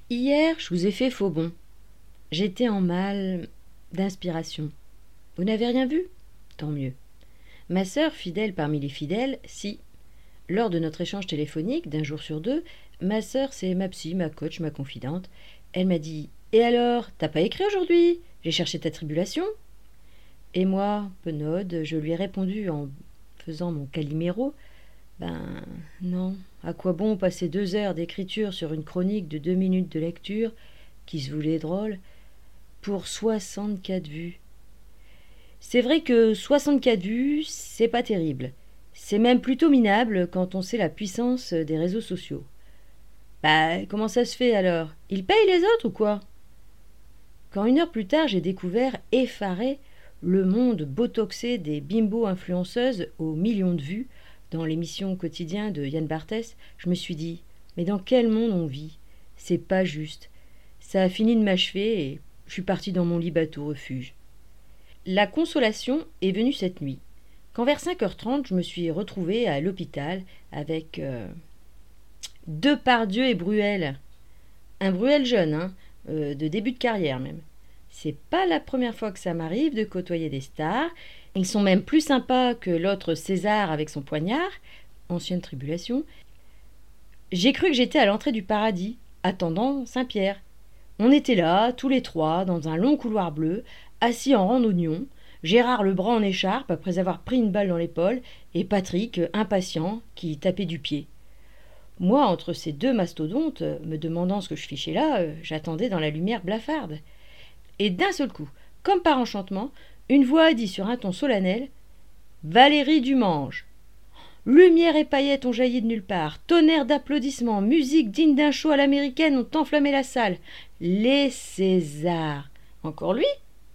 Hier, je vous ai fait faux bond. J'étais en mal d'inspiration. Vous n'avez rien vu? Tant mieux. Ma sœur, fidèle parmi les fidèles, si. Lors de notre échange téléphonique d'un jour sur deux, ma sœur, c'est ma psy, ma coach, ma confidente. Elle m'a dit: Et alors, t'as pas écrit aujourd'hui? J'ai cherché ta tribulation. Et moi, penaude, je lui ai répondu en faisant mon caliméro: Ben non, à quoi bon passer 2 heures d'écriture sur une chronique de 2 minutes de lecture, qui se voulait drôle, pour 64 vues. C'est vrai que 64 vues, c'est pas terrible. C'est même plutôt minable quand on sait la puissance des réseaux sociaux. Bah, comment ça se fait alors? Ils payent les autres ou quoi? Quand 1 heure plus tard, j'ai découvert, effaré, le monde botoxé des bimbo-influenceuses aux millions de vues dans l'émission Quotidien de Yann Barthès, je me suis dit: mais dans quel monde on vit? C'est pas juste. Ça a fini de m'achever et je suis partie dans mon lit bateau refuge. La consolation est venue cette nuit, quand vers 5h30, je me suis retrouvée à l'hôpital avec Depardieu et Bruel. Un Bruel jeune, hein, de début de carrière même. C'est pas la première fois que ça m'arrive de côtoyer des stars. Ils sont même plus sympas que l'autre César avec son poignard, ancienne tribulation. J'ai cru que j'étais à l'entrée du paradis, attendant Saint-Pierre. On était là, tous les trois, dans un long couloir bleu, assis en rang d'oignon, Gérard le bras en écharpe après avoir pris une balle dans l'épaule, et Patrick, impatient, qui tapait du pied. Moi, entre ces deux mastodontes, me demandant ce que je fichais là, j'attendais dans la lumière blafarde. Et d'un seul coup, comme par enchantement, une voix a dit sur un ton solennel: Valérie Dumange. Lumière et paillettes ont jailli de nulle part, tonnerre d'applaudissements, musique digne d'un show à l'américaine ont enflammé la salle. Les Césars. Encore lui?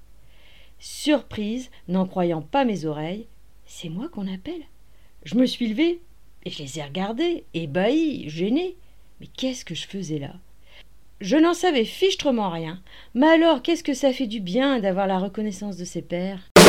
Surprise, n'en croyant pas mes oreilles, c'est moi qu'on appelle. Je me suis levée et je les ai regardés, ébahis, gênés. Mais qu'est-ce que je faisais là? Je n'en savais fichtrement rien, mais alors qu'est-ce que ça fait du bien d'avoir la reconnaissance de ses pairs.